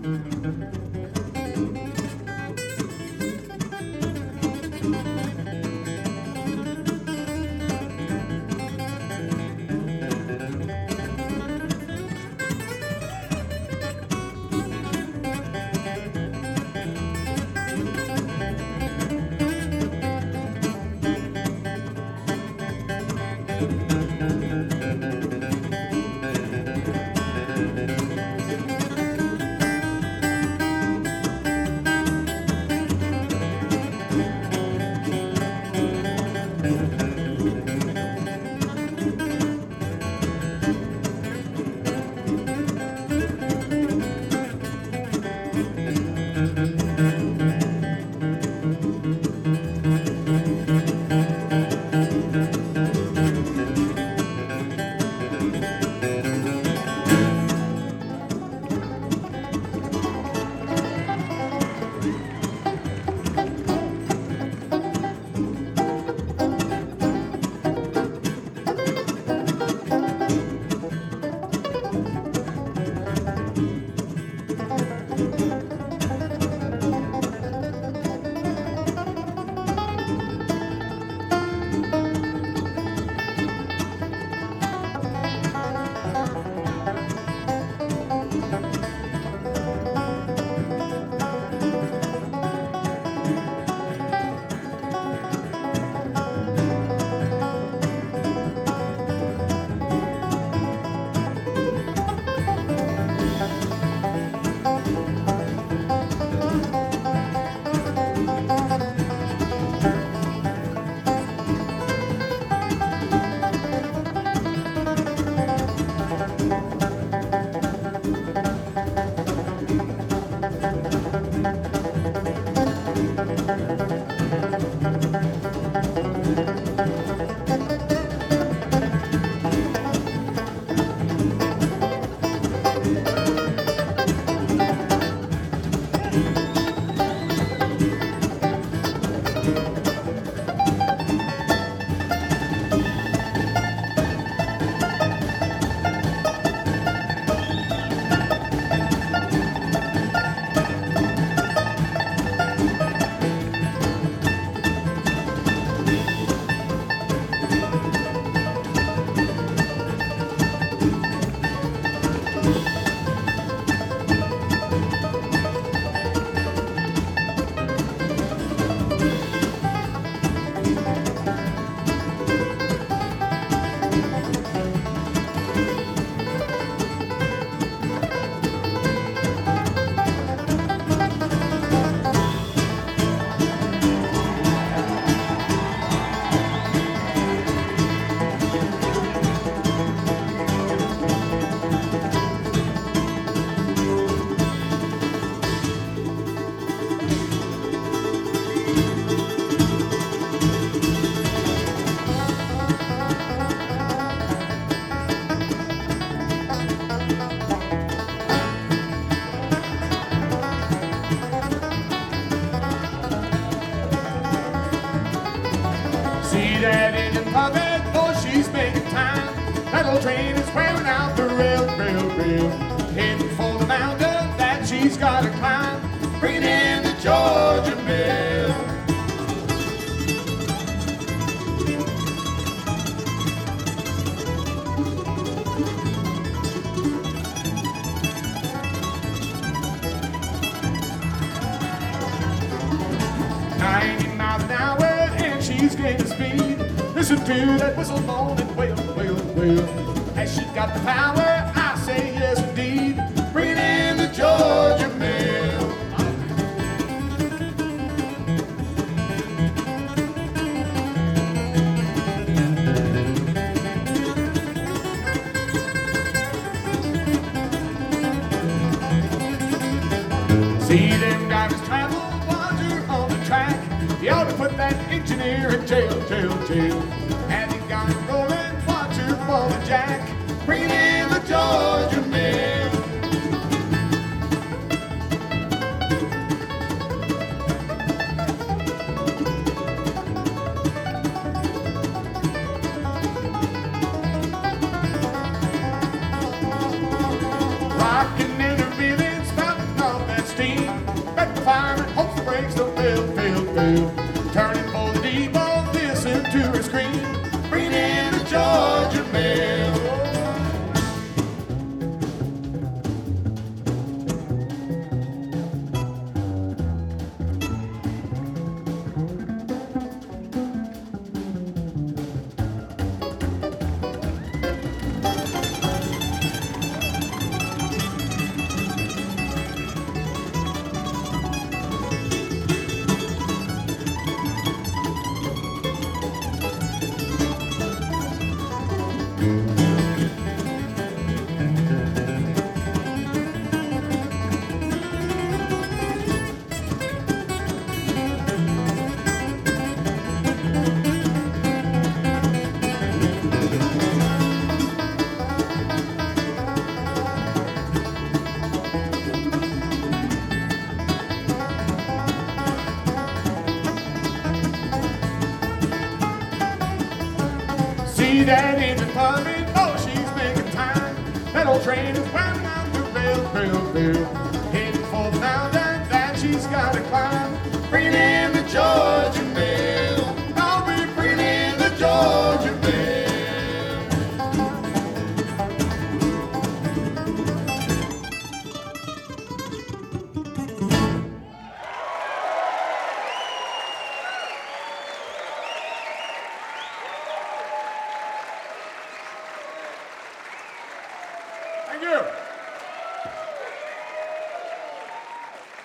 See that engine puffin', boy, she's making time. That old train is wearing out the rail. Heading for the mountain that she's gotta climb, bringing in the Georgia Mill. She's gaining speed. Listen to that whistle moaning, wail. Has she got the power? I say yes indeed. Bring in the Georgia Mill. See them drivers travel while you're on the track. You ought to put that engineer in jail. And he got it rolling, watch her ball and jack. Bring in the Georgia Mill. Rockin' and a reelin', spouting off Bet the fireman hopes the brakes don't fail. Turning for the depot, listen to her scream, bringing in the Georgia mail. See that engine coming, oh, she's making time. That old train is winding out the rail. Heading for the mountain that she's got to climb. Bringing in the Georgia mail. I'll be bringing in the Georgia mail. Thank you.